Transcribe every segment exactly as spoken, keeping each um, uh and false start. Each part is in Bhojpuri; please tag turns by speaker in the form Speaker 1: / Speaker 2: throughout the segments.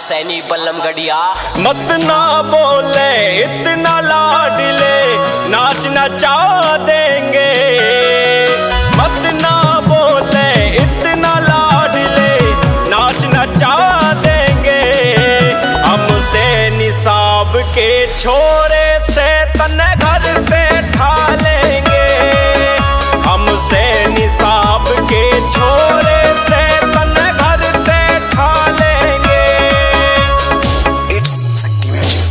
Speaker 1: सैनी बल्लमगढ़िया।
Speaker 2: मत ना बोले इतना लाडले, नाच नचा देंगे। मत ना बोले इतना लाडले, नाच नचा देंगे। हमसे निसाब के छोरे से तने घर पे ठा लेंगे। हमसे निसाब के छोरे से तने घर पे ठा लेंगे।
Speaker 1: It's Shakti music.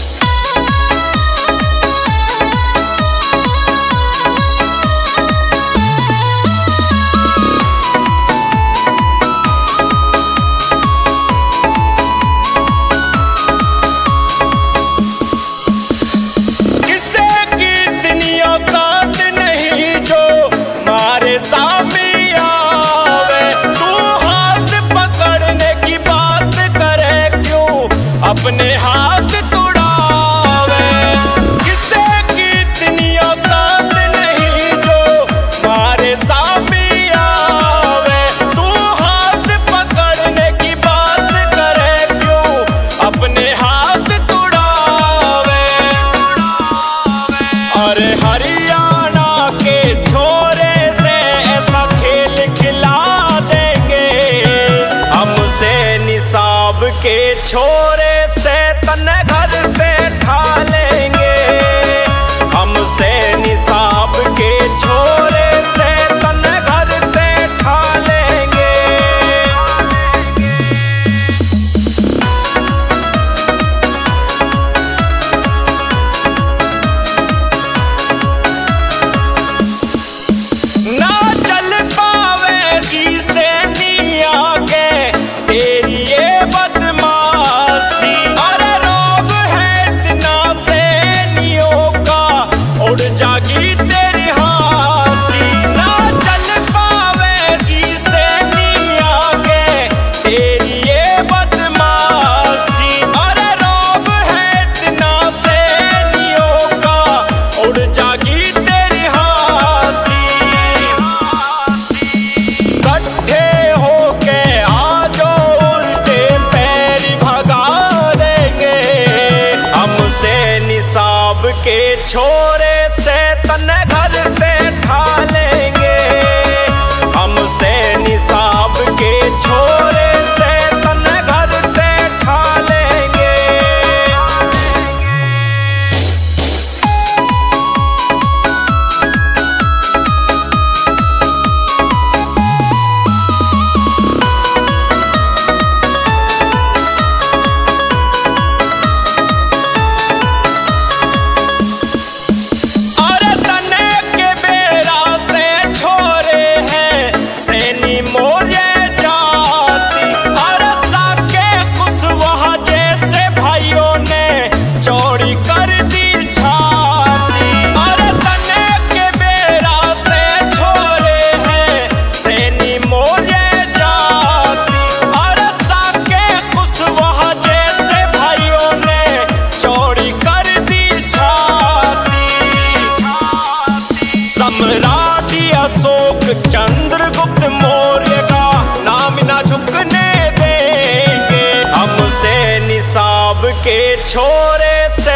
Speaker 2: अपने हाथ तुड़ावे, किसे की इतनी औकात नहीं जो मारे सामने आवे। तू हाथ पकड़ने की बात करे क्यों, अपने हाथ तुड़ावे। अरे हरियाणा के छोरे से ऐसा खेल खिला देंगे। हमसे निसाब के छोरे से तने घर पे ठा लेंगे। हमसे निसाब के छोरे से तने घर पे ठा लेंगे। ना चल पावेगी सैनी आगे तेरी ये बदमाशी। अरे रोब है इतना सैनियों का, उड़ जागी तेरी हासी। ना चल पावेगी सैनी आगे तेरी ये बदमाशी। अरे रोब है इतना सैनियों का, उड़ जागी तेरी हासी। इकट्ठे होके आजो उल्टे पैर भगा देंगे। हमसे निसाब के छोरे से तने घर पे ठा लेंगे। हमसे निसाब के छोरे से तने घर पे ठा लेंगे। अरे तने के बेड़ा से छोरे हैं सैनी मोरे जाती। अरे साके कुशवाहा जैसे भाइयों ने चौड़ी कर दी छाती। अरे तने के बेड़ा से छोरे हैं सैनी मोरे जाती। अरे साके कुशवाहा जैसे भाइयों ने चौड़ी कर दी छाती। सम्राट अशोक चंद्रगुप्त मौर्य का नाम ना झुकने देंगे। हमसे निसाब के छोरे से